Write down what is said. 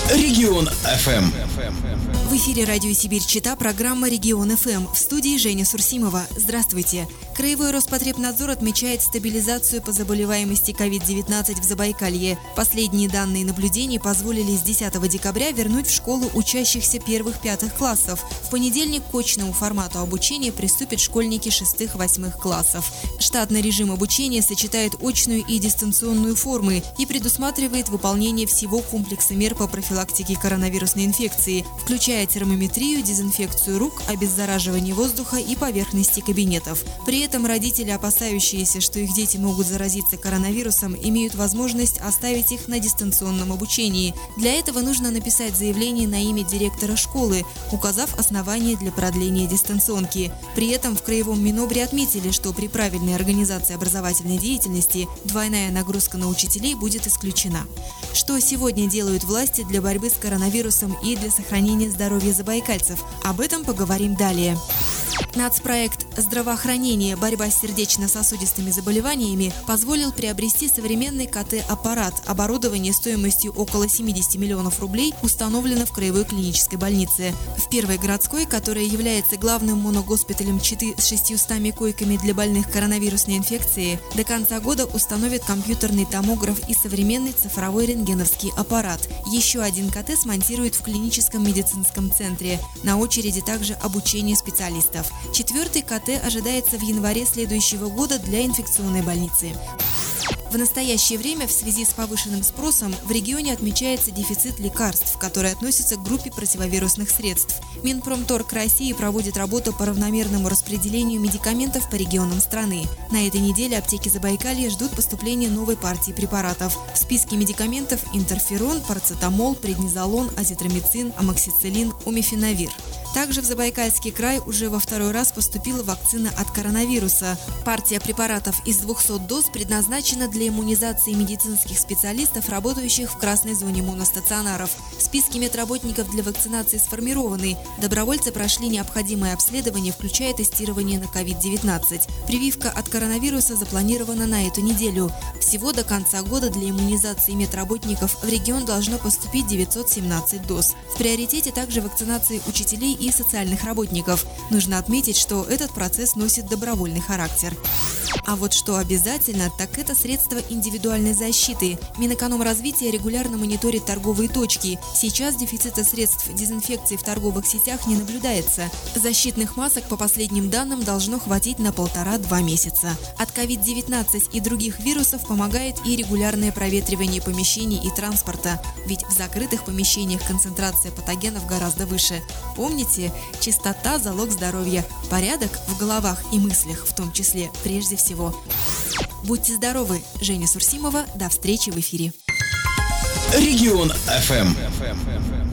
Регион ФМ. В эфире радио Сибирь-Чита, программа «Регион ФМ». В студии Женя Сурсимова. Здравствуйте. Краевой Роспотребнадзор отмечает стабилизацию по заболеваемости COVID-19 в Забайкалье. Последние данные наблюдений позволили с 10 декабря вернуть в школу учащихся 1-5 классов. В понедельник к очному формату обучения приступят школьники 6-8 классов. Штатный режим обучения сочетает очную и дистанционную формы и предусматривает выполнение всего комплекса мер по профилактике коронавирусной инфекции, включая термометрию, дезинфекцию рук, обеззараживание воздуха и поверхности кабинетов. При этом родители, опасающиеся, что их дети могут заразиться коронавирусом, имеют возможность оставить их на дистанционном обучении. Для этого нужно написать заявление на имя директора школы, указав основания для продления дистанционки. При этом в Краевом Минобре отметили, что при правильной организации образовательной деятельности двойная нагрузка на учителей будет исключена. Что сегодня делают власти для борьбы с коронавирусом и для сохранения здоровья забайкальцев? Об этом поговорим далее. Нацпроект «Здравоохранение. Борьба с сердечно-сосудистыми заболеваниями» позволил приобрести современный КТ-аппарат. Оборудование стоимостью около 70 миллионов рублей установлено в Краевой клинической больнице. В Первой городской, которая является главным моногоспиталем Читы с 600 койками для больных коронавирусной инфекцией, до конца года установят компьютерный томограф и современный цифровой рентгеновский аппарат. Еще один КТ смонтируют в клиническом медицинском центре. На очереди также обучение специалистов. Четвертый КТ ожидается в январе следующего года для инфекционной больницы. В настоящее время в связи с повышенным спросом в регионе отмечается дефицит лекарств, которые относятся к группе противовирусных средств. Минпромторг России проводит работу по равномерному распределению медикаментов по регионам страны. На этой неделе аптеки Забайкалья ждут поступления новой партии препаратов. В списке медикаментов интерферон, парацетамол, преднизолон, азитромицин, амоксициллин, умифенавир. Также в Забайкальский край уже во второй раз поступила вакцина от коронавируса. Партия препаратов из 200 доз предназначена для иммунизации медицинских специалистов, работающих в красной зоне моностационаров. Списки медработников для вакцинации сформированы. Добровольцы прошли необходимое обследование, включая тестирование на COVID-19. Прививка от коронавируса запланирована на эту неделю. Всего до конца года для иммунизации медработников в регион должно поступить 917 доз. В приоритете также вакцинация учителей и социальных работников. Нужно отметить, что этот процесс носит добровольный характер. А вот что обязательно, так это средства индивидуальной защиты. Минэкономразвития регулярно мониторит торговые точки. Сейчас дефицита средств дезинфекции в торговых сетях не наблюдается. Защитных масок, по последним данным, должно хватить на 1,5-2 месяца. От COVID-19 и других вирусов помогает и регулярное проветривание помещений и транспорта. Ведь в закрытых помещениях концентрация патогенов гораздо выше. Помните, чистота – залог здоровья. Порядок в головах и мыслях, в том числе, прежде всего. Будьте здоровы! Женя Сурсимова. До встречи в эфире. Регион ФМ.